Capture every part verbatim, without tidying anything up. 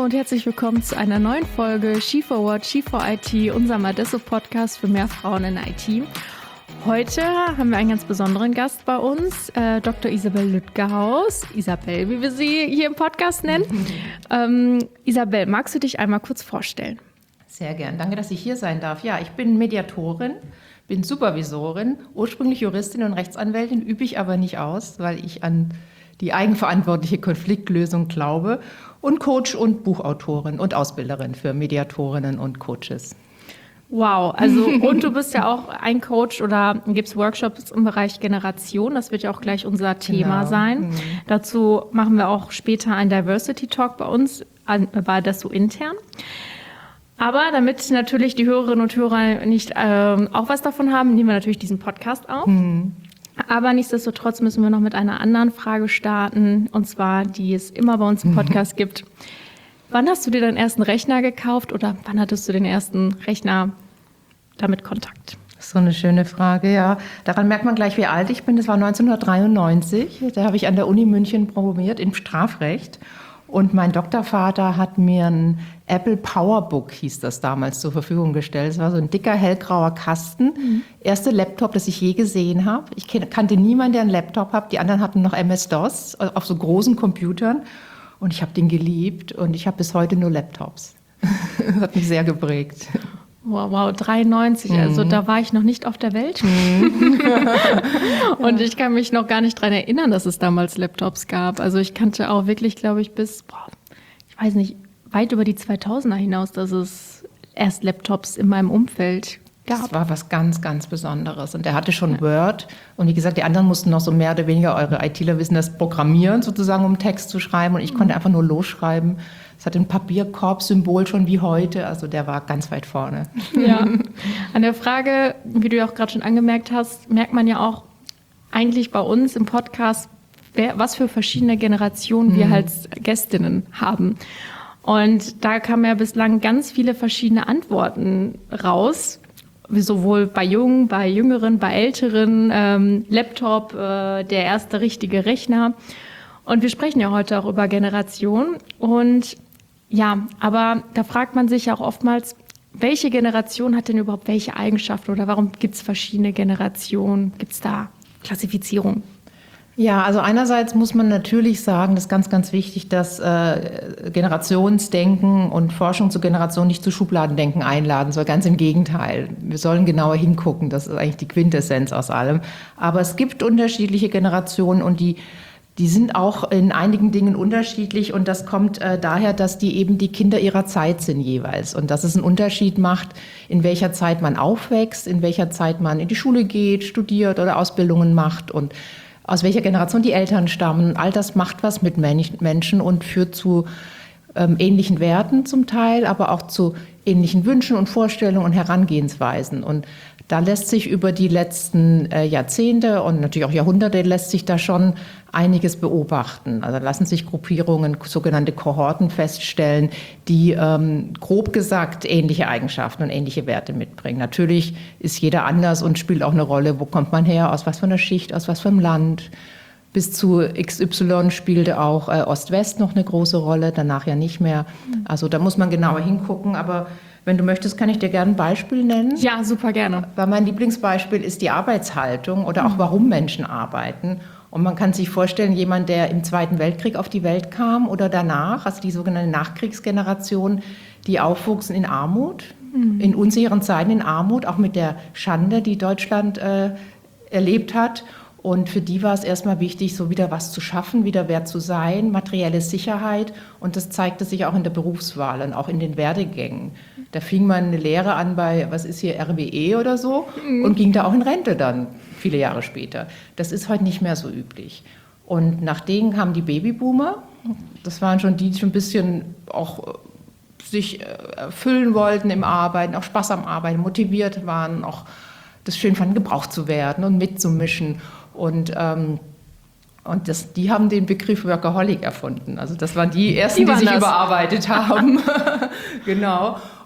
und herzlich willkommen zu einer neuen Folge She for What, She for I T, unserem Adesso-Podcast für mehr Frauen in I T. Heute haben wir einen ganz besonderen Gast bei uns, äh, Doktor Isabel Lütgehaus, Isabel, wie wir sie hier im Podcast nennen. ähm, Isabel, magst du dich einmal kurz vorstellen? Sehr gern. Danke, dass ich hier sein darf. Ja, ich bin Mediatorin, bin Supervisorin, ursprünglich Juristin und Rechtsanwältin, übe ich aber nicht aus, weil ich an die eigenverantwortliche Konfliktlösung glaube, und Coach und Buchautorin und Ausbilderin für Mediatorinnen und Coaches. Wow, also und du bist ja auch ein Coach oder gibst Workshops im Bereich Generation, das wird ja auch gleich unser Thema Genau. sein. Mhm. Dazu machen wir auch später einen Diversity Talk bei uns, bei Adesso intern. Aber damit natürlich die Hörerinnen und Hörer nicht ähm, auch was davon haben, nehmen wir natürlich diesen Podcast auf. Mhm. Aber nichtsdestotrotz müssen wir noch mit einer anderen Frage starten, und zwar, die es immer bei uns im Podcast mhm. gibt. Wann hast du dir deinen ersten Rechner gekauft oder wann hattest du den ersten Rechner damit Kontakt? So eine schöne Frage, ja. Daran merkt man gleich, wie alt ich bin. Das war neunzehnhundertdreiundneunzig. Da habe ich an der Uni München promoviert im Strafrecht. Und mein Doktorvater hat mir ein Apple PowerBook, hieß das damals, zur Verfügung gestellt. Es war so ein dicker, hellgrauer Kasten. Mhm. Erste Laptop, das ich je gesehen habe. Ich kannte niemanden, der einen Laptop hat. Die anderen hatten noch M S-DOS auf so großen Computern. Und ich habe den geliebt und ich habe bis heute nur Laptops. Das hat mich sehr geprägt. Wow, wow, dreiundneunzig, mhm. also da war ich noch nicht auf der Welt. Mhm. Und ich kann mich noch gar nicht daran erinnern, dass es damals Laptops gab. Also ich kannte auch wirklich, glaube ich, bis, boah, ich weiß nicht, weit über die zweitausender hinaus, dass es erst Laptops in meinem Umfeld gab. Das war was ganz, ganz Besonderes. Und er hatte schon ja. Word. Und wie gesagt, die anderen mussten noch so mehr oder weniger, eure ITler wissen das, programmieren sozusagen, um Text zu schreiben. Und ich mhm. konnte einfach nur losschreiben. Es hat ein Papierkorb-Symbol schon wie heute. Also der war ganz weit vorne. Ja. An der Frage, wie du ja auch gerade schon angemerkt hast, merkt man ja auch eigentlich bei uns im Podcast, wer, was für verschiedene Generationen mhm. wir als Gästinnen haben. Und da kamen ja bislang ganz viele verschiedene Antworten raus. Sowohl bei Jungen, bei Jüngeren, bei Älteren, ähm, Laptop, äh, der erste richtige Rechner. Und wir sprechen ja heute auch über Generation. Und ja, aber da fragt man sich auch oftmals, welche Generation hat denn überhaupt welche Eigenschaften oder warum gibt es verschiedene Generationen? Gibt es da Klassifizierung? Ja, also einerseits muss man natürlich sagen, das ist ganz, ganz wichtig, dass äh, Generationsdenken und Forschung zu Generation nicht zu Schubladendenken einladen soll. Ganz im Gegenteil. Wir sollen genauer hingucken. Das ist eigentlich die Quintessenz aus allem. Aber es gibt unterschiedliche Generationen und die Die sind auch in einigen Dingen unterschiedlich und das kommt äh, daher, dass die eben die Kinder ihrer Zeit sind jeweils und dass es einen Unterschied macht, in welcher Zeit man aufwächst, in welcher Zeit man in die Schule geht, studiert oder Ausbildungen macht und aus welcher Generation die Eltern stammen. All das macht was mit Menschen und führt zu ähm, ähnlichen Werten zum Teil, aber auch zu ähnlichen Wünschen und Vorstellungen und Herangehensweisen. Und da lässt sich über die letzten äh, Jahrzehnte und natürlich auch Jahrhunderte lässt sich da schon einiges beobachten. Also lassen sich Gruppierungen, sogenannte Kohorten feststellen, die ähm, grob gesagt ähnliche Eigenschaften und ähnliche Werte mitbringen. Natürlich ist jeder anders und spielt auch eine Rolle, wo kommt man her, aus was für einer Schicht, aus was für einem Land. Bis zu X Y spielte auch äh, Ost-West noch eine große Rolle, danach ja nicht mehr. Also da muss man genauer hingucken, aber wenn du möchtest, kann ich dir gerne ein Beispiel nennen. Ja, super gerne. Weil mein Lieblingsbeispiel ist die Arbeitshaltung oder auch warum Menschen arbeiten. Und man kann sich vorstellen, jemand, der im Zweiten Weltkrieg auf die Welt kam oder danach, also die sogenannte Nachkriegsgeneration, die aufwuchsen in Armut, mhm. in unsicheren Zeiten in Armut, auch mit der Schande, die Deutschland äh, erlebt hat. Und für die war es erstmal wichtig, so wieder was zu schaffen, wieder wer zu sein, materielle Sicherheit. Und das zeigte sich auch in der Berufswahl und auch in den Werdegängen. Da fing man eine Lehre an bei, was ist hier, R W E oder so, mhm. und ging da auch in Rente dann, viele Jahre später. Das ist heute nicht mehr so üblich. Und nach denen kamen die Babyboomer. Das waren schon die, die schon ein bisschen auch sich erfüllen wollten im Arbeiten, auch Spaß am Arbeiten, motiviert waren, auch das schön fanden, gebraucht zu werden und mitzumischen. Und, ähm, und das, die haben den Begriff Workaholic erfunden. Also das waren die Ersten, die, die sich das. überarbeitet haben. Genau.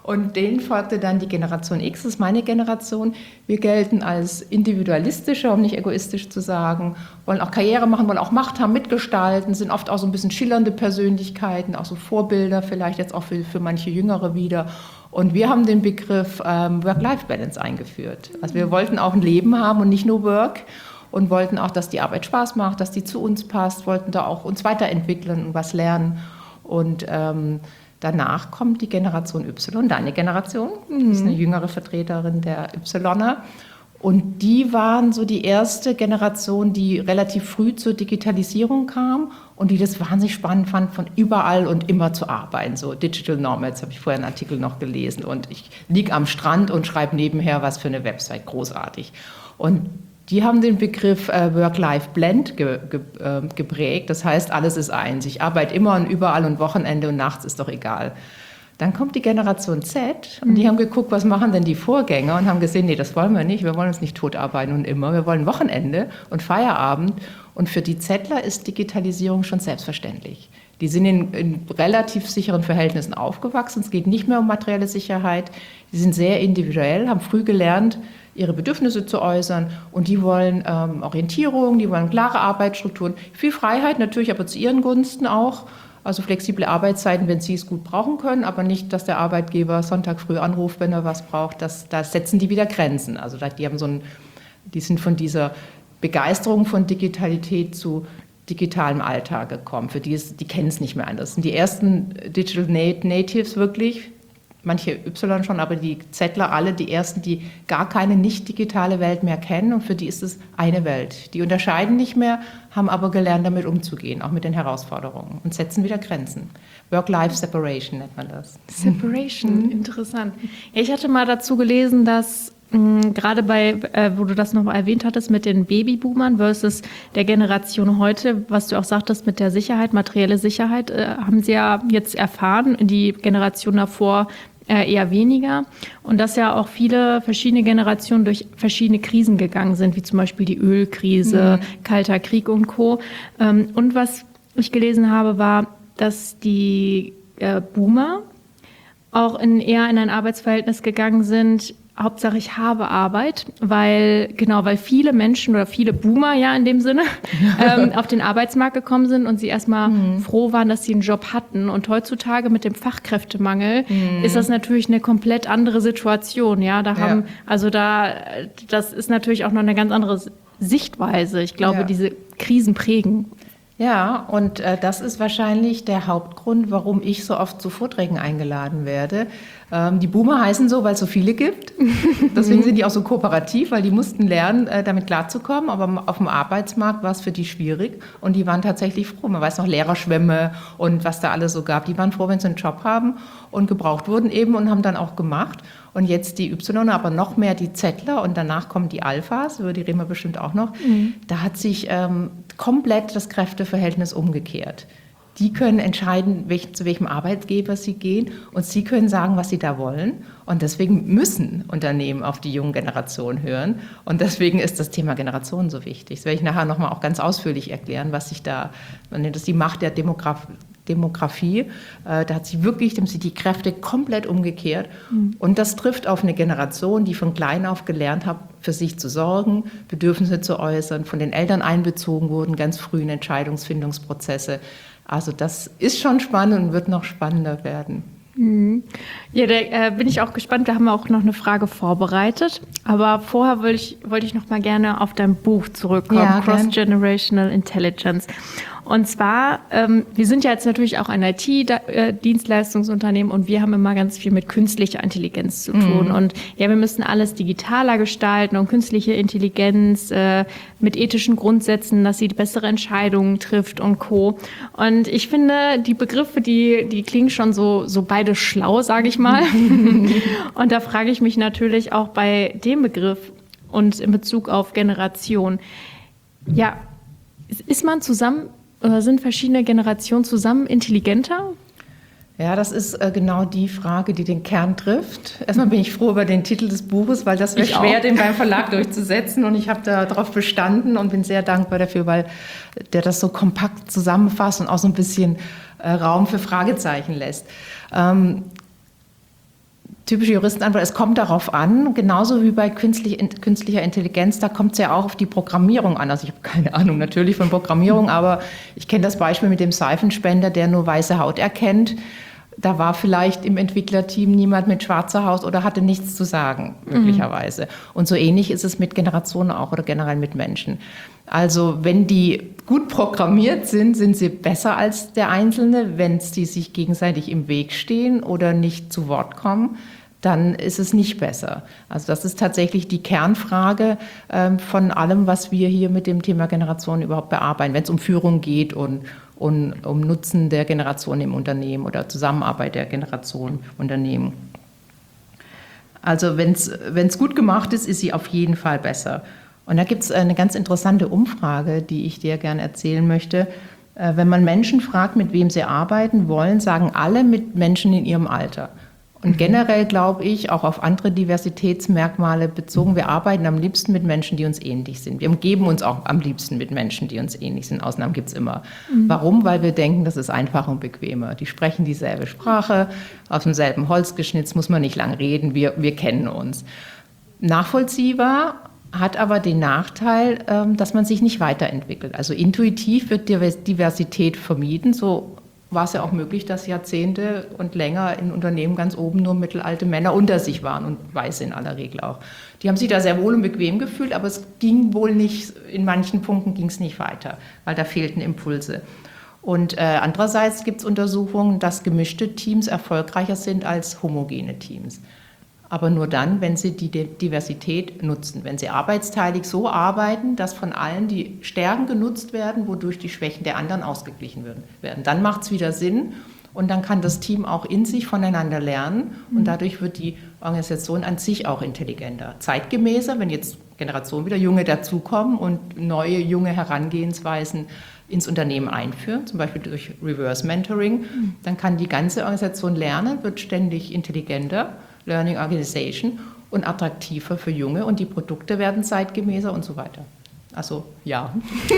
Und denen folgte dann die Generation X, das ist meine Generation. Wir gelten als individualistischer, um nicht egoistisch zu sagen, wollen auch Karriere machen, wollen auch Macht haben, mitgestalten, sind oft auch so ein bisschen schillernde Persönlichkeiten, auch so Vorbilder vielleicht jetzt auch für, für manche Jüngere wieder. Und wir haben den Begriff ähm, Work-Life-Balance eingeführt. Also wir wollten auch ein Leben haben und nicht nur Work und wollten auch, dass die Arbeit Spaß macht, dass die zu uns passt, wollten da auch uns weiterentwickeln und was lernen. Und ähm, danach kommt die Generation Y, deine Generation, mhm. ist eine jüngere Vertreterin der Ypsiloner. Und die waren so die erste Generation, die relativ früh zur Digitalisierung kam und die das wahnsinnig spannend fand, von überall und immer zu arbeiten. So Digital Nomads, habe ich vorher einen Artikel noch gelesen. Und ich liege am Strand und schreibe nebenher was für eine Website, großartig. Und die haben den Begriff äh, Work-Life-Blend ge, ge, äh, geprägt. Das heißt, alles ist eins. Ich arbeite immer und überall und Wochenende und nachts ist doch egal. Dann kommt die Generation Z und die haben geguckt, was machen denn die Vorgänger und haben gesehen, nee, das wollen wir nicht. Wir wollen uns nicht tot arbeiten und immer. Wir wollen Wochenende und Feierabend. Und für die Zettler ist Digitalisierung schon selbstverständlich. Die sind in, in relativ sicheren Verhältnissen aufgewachsen. Es geht nicht mehr um materielle Sicherheit. Die sind sehr individuell, haben früh gelernt, ihre Bedürfnisse zu äußern und die wollen ähm, Orientierung, die wollen klare Arbeitsstrukturen, viel Freiheit natürlich, aber zu ihren Gunsten auch, also flexible Arbeitszeiten, wenn sie es gut brauchen können, aber nicht, dass der Arbeitgeber Sonntag früh anruft, wenn er was braucht, das, da setzen die wieder Grenzen. Also die haben so ein, die sind von dieser Begeisterung von Digitalität zu digitalem Alltag gekommen. Für die, ist, die kennen es nicht mehr anders. Das sind die ersten Digital Natives wirklich, manche Y schon, aber die Zettler alle, die ersten, die gar keine nicht digitale Welt mehr kennen und für die ist es eine Welt. Die unterscheiden nicht mehr, haben aber gelernt, damit umzugehen, auch mit den Herausforderungen und setzen wieder Grenzen. Work-Life-Separation nennt man das. Separation, mhm. Interessant. Ja, ich hatte mal dazu gelesen, dass mh, gerade bei, äh, wo du das noch mal erwähnt hattest, mit den Babyboomern versus der Generation heute, was du auch sagtest mit der Sicherheit, materielle Sicherheit, äh, haben sie ja jetzt erfahren, die Generation davor äh, eher weniger. Und dass ja auch viele verschiedene Generationen durch verschiedene Krisen gegangen sind, wie zum Beispiel die Ölkrise, mhm. Kalter Krieg und Co. Ähm, und was ich gelesen habe, war, dass die äh, Boomer auch in, eher in ein Arbeitsverhältnis gegangen sind, Hauptsache ich habe Arbeit, weil genau, weil viele Menschen oder viele Boomer ja in dem Sinne ähm, auf den Arbeitsmarkt gekommen sind und sie erstmal mhm. froh waren, dass sie einen Job hatten. Und heutzutage mit dem Fachkräftemangel mhm. ist das natürlich eine komplett andere Situation. Ja, da haben, ja. also da, das ist natürlich auch noch eine ganz andere Sichtweise. Ich glaube, ja. diese Krisen prägen. Ja, und äh, das ist wahrscheinlich der Hauptgrund, warum ich so oft zu Vorträgen eingeladen werde. Ähm, die Boomer heißen so, weil es so viele gibt. Deswegen sind die auch so kooperativ, weil die mussten lernen, äh, damit klarzukommen. Aber auf dem Arbeitsmarkt war es für die schwierig und die waren tatsächlich froh. Man weiß noch, Lehrerschwämme und was da alles so gab. Die waren froh, wenn sie einen Job haben und gebraucht wurden eben und haben dann auch gemacht. Und jetzt die Y, aber noch mehr die Zettler und danach kommen die Alphas, über die reden wir bestimmt auch noch. Mhm. Da hat sich ähm, komplett das Kräfteverhältnis umgekehrt. Die können entscheiden, welch, zu welchem Arbeitgeber sie gehen und sie können sagen, was sie da wollen. Und deswegen müssen Unternehmen auf die junge Generation hören. Und deswegen ist das Thema Generation so wichtig. Das werde ich nachher nochmal auch ganz ausführlich erklären, was sich da, man nennt das die Macht der Demografie. Demografie, äh, da hat sich wirklich dem sind die Kräfte komplett umgekehrt. Mhm. Und das trifft auf eine Generation, die von klein auf gelernt hat, für sich zu sorgen, Bedürfnisse zu äußern, von den Eltern einbezogen wurden, ganz früh in Entscheidungsfindungsprozesse. Also das ist schon spannend und wird noch spannender werden. Mhm. Ja, da äh, bin ich auch gespannt. Da haben wir auch noch eine Frage vorbereitet. Aber vorher wollte ich, wollte ich noch mal gerne auf dein Buch zurückkommen, ja, Cross-Generational Intelligence. Und zwar, ähm, wir sind ja jetzt natürlich auch ein I T-Dienstleistungsunternehmen und wir haben immer ganz viel mit künstlicher Intelligenz zu tun. Mhm. Und ja, wir müssen alles digitaler gestalten und künstliche Intelligenz äh, mit ethischen Grundsätzen, dass sie bessere Entscheidungen trifft und Co. Und ich finde, die Begriffe, die, die klingen schon so, so beide schlau, sage ich mal. Und da frage ich mich natürlich auch bei dem Begriff und in Bezug auf Generation, ja, ist man zusammen, oder sind verschiedene Generationen zusammen intelligenter? Ja, das ist äh, genau die Frage, die den Kern trifft. Erstmal bin ich froh über den Titel des Buches, weil das wäre schwer, den beim Verlag durchzusetzen. Und ich habe darauf bestanden und bin sehr dankbar dafür, weil der das so kompakt zusammenfasst und auch so ein bisschen äh, Raum für Fragezeichen lässt. Ähm, Typische Juristenantwort, es kommt darauf an, genauso wie bei künstlich, künstlicher Intelligenz, da kommt es ja auch auf die Programmierung an. Also ich habe keine Ahnung natürlich von Programmierung, aber ich kenne das Beispiel mit dem Seifenspender, der nur weiße Haut erkennt. Da war vielleicht im Entwicklerteam niemand mit schwarzer Haut oder hatte nichts zu sagen, möglicherweise. Mhm. Und so ähnlich ist es mit Generationen auch oder generell mit Menschen. Also wenn die gut programmiert sind, sind sie besser als der Einzelne. Wenn sie sich gegenseitig im Weg stehen oder nicht zu Wort kommen, dann ist es nicht besser. Also das ist tatsächlich die Kernfrage ähm, von allem, was wir hier mit dem Thema Generation überhaupt bearbeiten, wenn es um Führung geht und, und um Nutzen der Generation im Unternehmen oder Zusammenarbeit der Generation im Unternehmen. Also wenn es gut gemacht ist, ist sie auf jeden Fall besser. Und da gibt es eine ganz interessante Umfrage, die ich dir gerne erzählen möchte. Wenn man Menschen fragt, mit wem sie arbeiten wollen, sagen alle mit Menschen in ihrem Alter. Und generell glaube ich, auch auf andere Diversitätsmerkmale bezogen, wir arbeiten am liebsten mit Menschen, die uns ähnlich sind. Wir umgeben uns auch am liebsten mit Menschen, die uns ähnlich sind. Ausnahmen gibt es immer. Mhm. Warum? Weil wir denken, das ist einfacher und bequemer. Die sprechen dieselbe Sprache, aus demselben Holz geschnitzt, muss man nicht lang reden, wir, wir kennen uns. Nachvollziehbar, hat aber den Nachteil, dass man sich nicht weiterentwickelt. Also intuitiv wird Diversität vermieden, so war es ja auch möglich, dass Jahrzehnte und länger in Unternehmen ganz oben nur mittelalte Männer unter sich waren und Weiße in aller Regel auch. Die haben sich da sehr wohl und bequem gefühlt, aber es ging wohl nicht, in manchen Punkten ging es nicht weiter, weil da fehlten Impulse. Und äh, andererseits gibt es Untersuchungen, dass gemischte Teams erfolgreicher sind als homogene Teams. Aber nur dann, wenn sie die Diversität nutzen, wenn sie arbeitsteilig so arbeiten, dass von allen die Stärken genutzt werden, wodurch die Schwächen der anderen ausgeglichen werden. Dann macht es wieder Sinn und dann kann das Team auch in sich voneinander lernen und dadurch wird die Organisation an sich auch intelligenter, zeitgemäßer, wenn jetzt Generationen wieder Junge dazukommen und neue junge Herangehensweisen ins Unternehmen einführen, zum Beispiel durch Reverse Mentoring, dann kann die ganze Organisation lernen, wird ständig intelligenter, Learning Organization und attraktiver für Junge und die Produkte werden zeitgemäßer und so weiter. Also ja.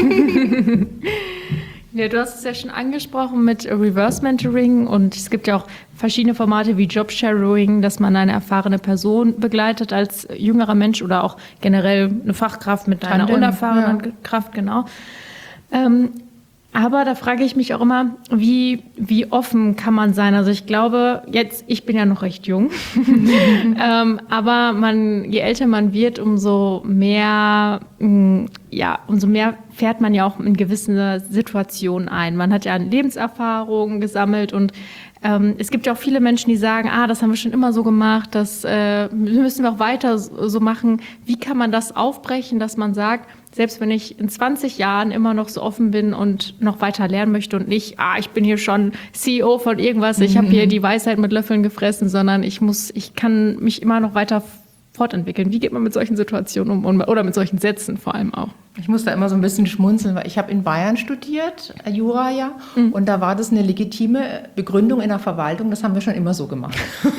Ja, du hast es ja schon angesprochen mit Reverse Mentoring und es gibt ja auch verschiedene Formate wie Job Sharing, dass man eine erfahrene Person begleitet als jüngerer Mensch oder auch generell eine Fachkraft mit einer Tandem, unerfahrenen ja. Kraft, genau. Ähm, Aber da frage ich mich auch immer, wie, wie offen kann man sein? Also ich glaube, jetzt, ich bin ja noch recht jung, ähm, aber man, je älter man wird, umso mehr, mh, ja, umso mehr fährt man ja auch in gewisse Situationen ein. Man hat ja Lebenserfahrung gesammelt und ähm, es gibt ja auch viele Menschen, die sagen, ah, das haben wir schon immer so gemacht, das äh, müssen wir auch weiter so, so machen. Wie kann man das aufbrechen, dass man sagt, selbst wenn ich in zwanzig Jahren immer noch so offen bin und noch weiter lernen möchte und nicht, ah, ich bin hier schon C E O von irgendwas, ich habe hier die Weisheit mit Löffeln gefressen, sondern ich muss, ich kann mich immer noch weiter fortentwickeln. Wie geht man mit solchen Situationen um oder mit solchen Sätzen vor allem auch? Ich muss da immer so ein bisschen schmunzeln, weil ich habe in Bayern studiert, Jura ja, mhm. und da war das eine legitime Begründung in der Verwaltung, das haben wir schon immer so gemacht.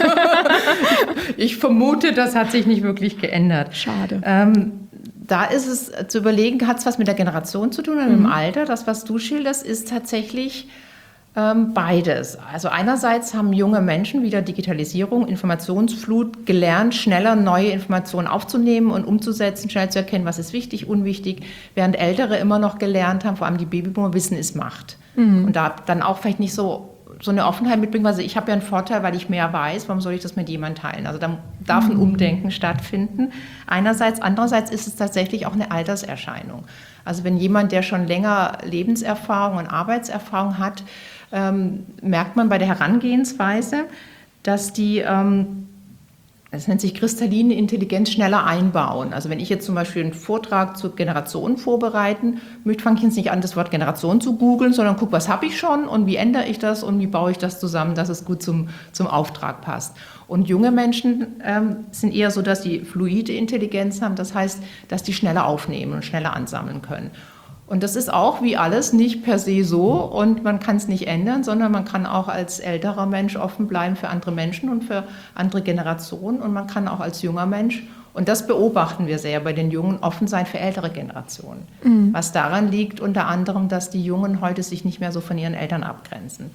Ich vermute, das hat sich nicht wirklich geändert. Schade. Ähm, Da ist es zu überlegen, hat es was mit der Generation zu tun oder mit dem Alter? Das, was du schilderst, ist tatsächlich ähm, beides. Also einerseits haben junge Menschen wieder Digitalisierung, Informationsflut gelernt, schneller neue Informationen aufzunehmen und umzusetzen, schnell zu erkennen, was ist wichtig, unwichtig, während Ältere immer noch gelernt haben, vor allem die Babyboomer, Wissen ist Macht. Mhm. Und da dann auch vielleicht nicht so so eine Offenheit mitbringen, also ich habe ja einen Vorteil, weil ich mehr weiß, warum soll ich das mit jemandem teilen? Also da darf ein Umdenken stattfinden. Einerseits, andererseits ist es tatsächlich auch eine Alterserscheinung. Also wenn jemand, der schon länger Lebenserfahrung und Arbeitserfahrung hat, ähm, merkt man bei der Herangehensweise, dass die, ähm, das nennt sich kristalline Intelligenz, schneller einbauen. Also wenn ich jetzt zum Beispiel einen Vortrag zu Generationen vorbereiten möchte, fange ich jetzt nicht an, das Wort Generation zu googeln, sondern gucke, was habe ich schon und wie ändere ich das und wie baue ich das zusammen, dass es gut zum, zum Auftrag passt. Und junge Menschen ähm, sind eher so, dass die fluide Intelligenz haben, das heißt, dass die schneller aufnehmen und schneller ansammeln können. Und das ist auch wie alles nicht per se so und man kann es nicht ändern, sondern man kann auch als älterer Mensch offen bleiben für andere Menschen und für andere Generationen und man kann auch als junger Mensch, und das beobachten wir sehr bei den Jungen, offen sein für ältere Generationen. Mhm. Was daran liegt unter anderem, dass die Jungen heute sich nicht mehr so von ihren Eltern abgrenzen.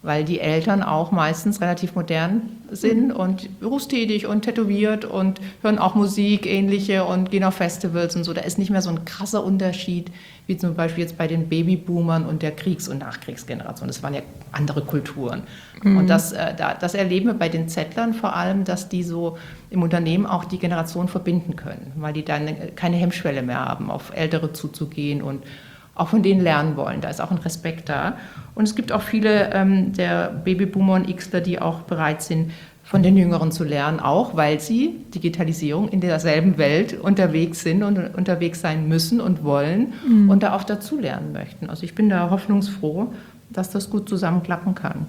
weil die Eltern auch meistens relativ modern sind und berufstätig und tätowiert und hören auch Musik, ähnliche und gehen auf Festivals und so. Da ist nicht mehr so ein krasser Unterschied, wie zum Beispiel jetzt bei den Babyboomern und der Kriegs- und Nachkriegsgeneration. Das waren ja andere Kulturen. Mhm. Und das, äh, das erleben wir bei den Zettlern vor allem, dass die so im Unternehmen auch die Generation verbinden können, weil die dann keine Hemmschwelle mehr haben, auf Ältere zuzugehen und auch von denen lernen wollen. Da ist auch ein Respekt da. Und es gibt auch viele ähm, der Babyboomer und Xler, die auch bereit sind, von den Jüngeren zu lernen, auch weil sie Digitalisierung in derselben Welt unterwegs sind und unterwegs sein müssen und wollen mhm. und da auch dazu lernen möchten. Also ich bin da hoffnungsfroh, dass das gut zusammenklappen kann.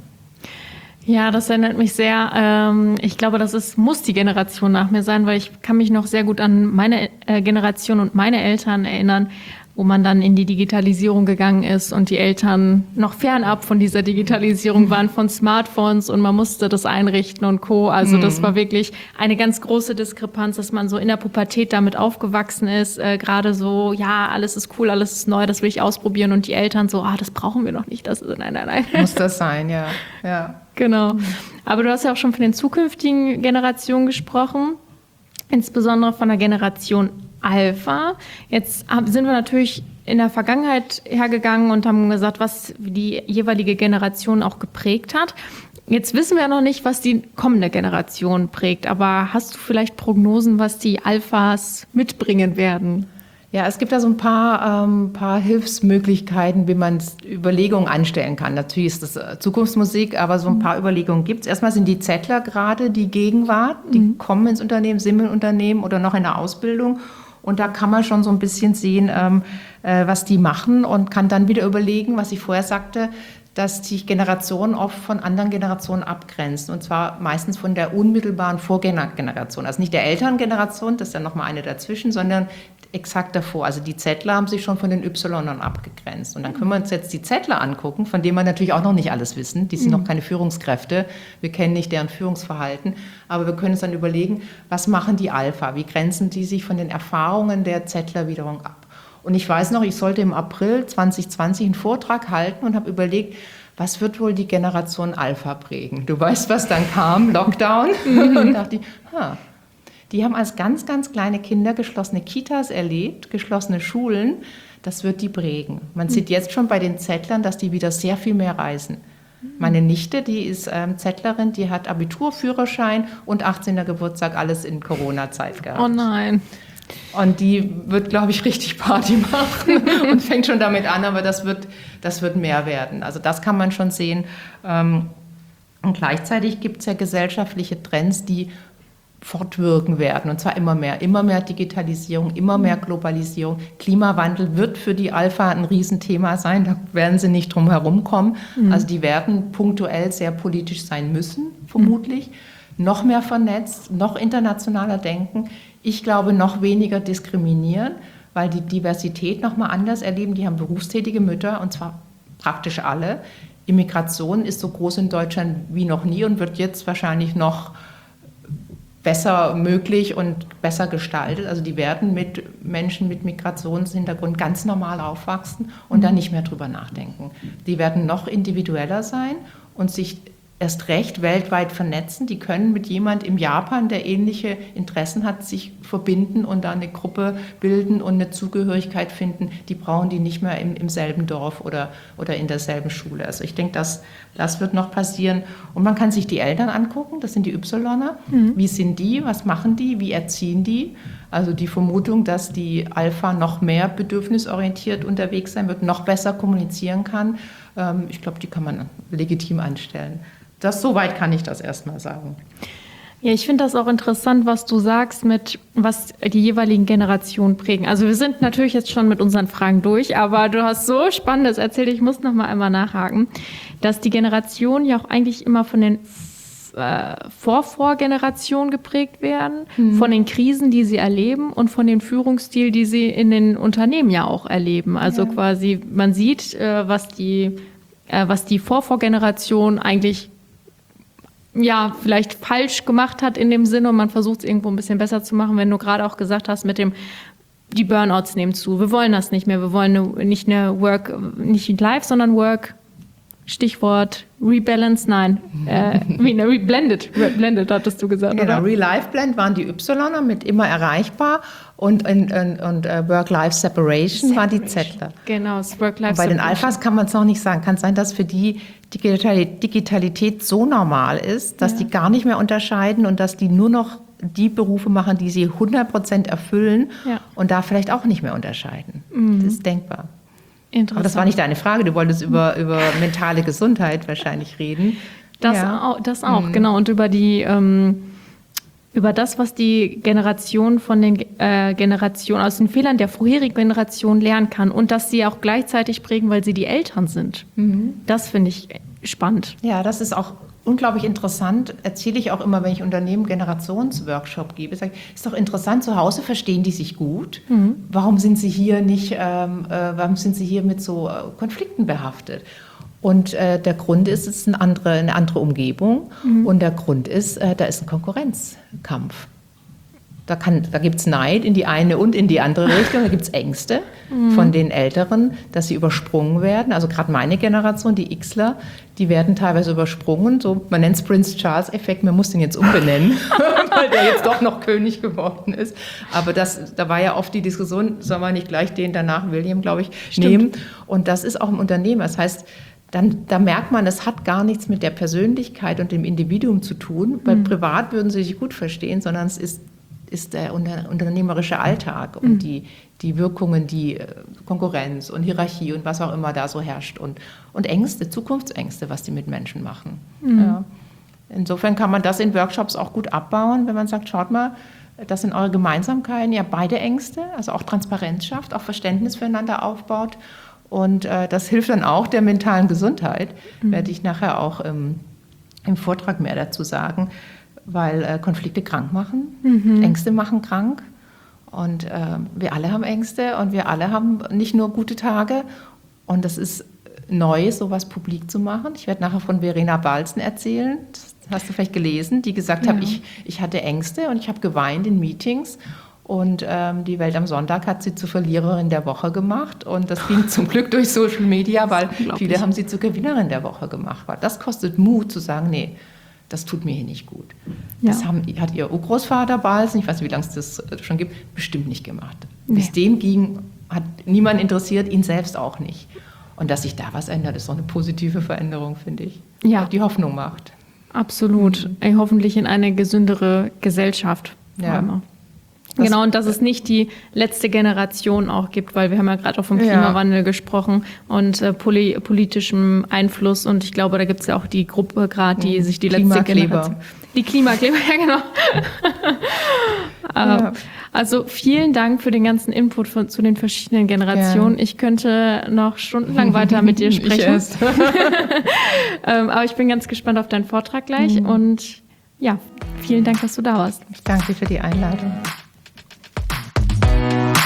Ja, das erinnert mich sehr. Ähm, ich glaube, das ist, muss die Generation nach mir sein, weil ich kann mich noch sehr gut an meine äh, Generation und meine Eltern erinnern, wo man dann in die Digitalisierung gegangen ist und die Eltern noch fernab von dieser Digitalisierung waren, von Smartphones und man musste das einrichten und Co. Also das war wirklich eine ganz große Diskrepanz, dass man so in der Pubertät damit aufgewachsen ist, äh, gerade so, ja, alles ist cool, alles ist neu, das will ich ausprobieren und die Eltern so, ah, das brauchen wir noch nicht, das ist, nein, nein, nein. Muss das sein, ja, ja. Genau. Aber du hast ja auch schon von den zukünftigen Generationen gesprochen, insbesondere von der Generation Alpha. Jetzt sind wir natürlich in der Vergangenheit hergegangen und haben gesagt, was die jeweilige Generation auch geprägt hat. Jetzt wissen wir noch nicht, was die kommende Generation prägt, aber hast du vielleicht Prognosen, was die Alphas mitbringen werden? Ja, es gibt da so ein paar, ähm, paar Hilfsmöglichkeiten, wie man Überlegungen anstellen kann. Natürlich ist das äh, Zukunftsmusik, aber so ein paar Überlegungen gibt es. Erstmal sind die Zettler gerade die Gegenwart, die mhm. kommen ins Unternehmen, sind im Unternehmen oder noch in der Ausbildung. Und da kann man schon so ein bisschen sehen, ähm, äh, was die machen und kann dann wieder überlegen, was ich vorher sagte, dass sich Generationen oft von anderen Generationen abgrenzen. Und zwar meistens von der unmittelbaren Vorgängergeneration. Also nicht der Elterngeneration, das ist ja nochmal eine dazwischen, sondern exakt davor. Also die Zettler haben sich schon von den Ypsilonern abgegrenzt. Und dann können wir uns jetzt die Zettler angucken, von denen wir natürlich auch noch nicht alles wissen. Die sind mhm. noch keine Führungskräfte. Wir kennen nicht deren Führungsverhalten. Aber wir können uns dann überlegen, was machen die Alpha? Wie grenzen die sich von den Erfahrungen der Zettler wiederum ab? Und ich weiß noch, ich sollte im April zwanzig zwanzig einen Vortrag halten und habe überlegt, was wird wohl die Generation Alpha prägen? Du weißt, was dann kam, Lockdown. Mhm. Und dachte ich, ha, die haben als ganz, ganz kleine Kinder geschlossene Kitas erlebt, geschlossene Schulen. Das wird die prägen. Man sieht jetzt schon bei den Zettlern, dass die wieder sehr viel mehr reisen. Meine Nichte, die ist ähm, Zettlerin, die hat Abitur, Führerschein und achtzehnten Geburtstag, alles in Corona-Zeit gehabt. Oh nein. Und die wird, glaube ich, richtig Party machen und fängt schon damit an, aber das wird, das wird mehr werden. Also das kann man schon sehen. Und gleichzeitig gibt es ja gesellschaftliche Trends, die fortwirken werden, und zwar immer mehr. Immer mehr Digitalisierung, immer mehr Globalisierung. Klimawandel wird für die Alpha ein Riesenthema sein, da werden sie nicht drum herum kommen. Mhm. Also die werden punktuell sehr politisch sein müssen, vermutlich. Mhm. Noch mehr vernetzt, noch internationaler denken. Ich glaube, noch weniger diskriminieren, weil die Diversität noch mal anders erleben. Die haben berufstätige Mütter, und zwar praktisch alle. Immigration ist so groß in Deutschland wie noch nie und wird jetzt wahrscheinlich noch besser möglich und besser gestaltet. Also die werden mit Menschen mit Migrationshintergrund ganz normal aufwachsen und dann nicht mehr drüber nachdenken. Die werden noch individueller sein und sich erst recht weltweit vernetzen. Die können mit jemand im Japan, der ähnliche Interessen hat, sich verbinden und da eine Gruppe bilden und eine Zugehörigkeit finden. Die brauchen die nicht mehr im, im selben Dorf oder, oder in derselben Schule. Also ich denke, das, das wird noch passieren. Und man kann sich die Eltern angucken, das sind die Ypsiloner. Mhm. Wie sind die, was machen die, wie erziehen die? Also die Vermutung, dass die Alpha noch mehr bedürfnisorientiert unterwegs sein wird, noch besser kommunizieren kann, ähm, ich glaube, die kann man legitim anstellen. Das, soweit kann ich das erstmal sagen. Ja, ich finde das auch interessant, was du sagst, mit was die jeweiligen Generationen prägen. Also wir sind natürlich jetzt schon mit unseren Fragen durch, aber du hast so Spannendes erzählt, ich muss noch mal einmal nachhaken, dass die Generationen ja auch eigentlich immer von den äh, Vorvorgenerationen geprägt werden, mhm. von den Krisen, die sie erleben und von dem Führungsstil, die sie in den Unternehmen ja auch erleben. Also ja. quasi, man sieht, äh, was die, äh, was die Vorvorgeneration eigentlich ja, vielleicht falsch gemacht hat in dem Sinne und man versucht es irgendwo ein bisschen besser zu machen, wenn du gerade auch gesagt hast mit dem, die Burnouts nehmen zu, wir wollen das nicht mehr, wir wollen eine, nicht eine Work, nicht Life, sondern Work, Stichwort Rebalance, nein, äh, wie eine Reblended, Reblended hattest du gesagt, genau, oder? Re-Life-Blend waren die Ypsiloner mit immer erreichbar und, und, und, und uh, Work-Life-Separation war die Zettler. Genau, das Work-Life Und bei den Alphas kann man es noch nicht sagen. Kann sein, dass für die Digitalität so normal ist, dass ja. die gar nicht mehr unterscheiden und dass die nur noch die Berufe machen, die sie hundert Prozent erfüllen ja. und da vielleicht auch nicht mehr unterscheiden. Mhm. Das ist denkbar. Aber das war nicht deine Frage, du wolltest über, über mentale Gesundheit wahrscheinlich reden. Das ja. auch, das auch mhm. genau. Und über die ähm, über das, was die Generation von den äh, Generationen, aus den Fehlern der vorherigen Generation lernen kann und dass sie auch gleichzeitig prägen, weil sie die Eltern sind. Mhm. Das finde ich spannend. Ja, das ist auch unglaublich interessant, erzähle ich auch immer, wenn ich Unternehmen Generationsworkshop gebe. Sage ich, ist doch interessant, zu Hause verstehen die sich gut. Mhm. Warum sind sie hier nicht, ähm, äh, warum sind sie hier mit so äh, Konflikten behaftet? Und äh, der Grund ist, es ist eine andere, eine andere Umgebung. Mhm. Und der Grund ist, äh, da ist ein Konkurrenzkampf. Da, da gibt es Neid in die eine und in die andere Richtung. Da gibt es Ängste mhm. von den Älteren, dass sie übersprungen werden. Also gerade meine Generation, die Xler, die werden teilweise übersprungen. So, man nennt es Prince Charles-Effekt. Man muss den jetzt umbenennen, weil der jetzt doch noch König geworden ist. Aber das, da war ja oft die Diskussion, soll man nicht gleich den danach William, glaube ich, Stimmt. nehmen. Und das ist auch im Unternehmen. Das heißt, dann, da merkt man, es hat gar nichts mit der Persönlichkeit und dem Individuum zu tun. Weil mhm. privat würden sie sich gut verstehen, sondern es ist ist der unternehmerische Alltag und mhm. die, die Wirkungen, die Konkurrenz und Hierarchie und was auch immer da so herrscht und, und Ängste, Zukunftsängste, was die mit Menschen machen. Mhm. Ja. Insofern kann man das in Workshops auch gut abbauen, wenn man sagt, schaut mal, das sind eure Gemeinsamkeiten, ja beide Ängste, also auch Transparenz schafft, auch Verständnis füreinander aufbaut und äh, das hilft dann auch der mentalen Gesundheit, mhm. werde ich nachher auch ähm, im Vortrag mehr dazu sagen, weil äh, Konflikte krank machen, mhm. Ängste machen krank und äh, wir alle haben Ängste und wir alle haben nicht nur gute Tage und das ist neu, sowas publik zu machen. Ich werde nachher von Verena Balzen erzählen, das hast du vielleicht gelesen, die gesagt ja. hat, ich, ich hatte Ängste und ich habe geweint in Meetings und ähm, die Welt am Sonntag hat sie zur Verliererin der Woche gemacht und das ging zum Glück durch Social Media, weil viele haben sie zur Gewinnerin der Woche gemacht. Weil das kostet Mut zu sagen, nee, das tut mir hier nicht gut. Ja. Das haben, hat ihr Urgroßvater Balzen, ich weiß nicht, wie lange es das schon gibt, bestimmt nicht gemacht. Nee. Bis dem ging, hat niemand interessiert, ihn selbst auch nicht. Und dass sich da was ändert, ist doch eine positive Veränderung, finde ich. Ja. Die Hoffnung macht. Absolut. Mhm. Hoffentlich in eine gesündere Gesellschaft. Ja. Das genau, und dass es nicht die letzte Generation auch gibt, weil wir haben ja gerade auch vom Klimawandel ja. gesprochen und äh, poli- politischem Einfluss und ich glaube, da gibt es ja auch die Gruppe gerade, die sich die letzte Generation... Die Klimakleber, ja genau. ja. Also vielen Dank für den ganzen Input von, zu den verschiedenen Generationen. Ja. Ich könnte noch stundenlang weiter mit dir sprechen. Ich erst. ähm, aber ich bin ganz gespannt auf deinen Vortrag gleich mhm. und ja, vielen Dank, dass du da warst. Ich danke dir für die Einladung.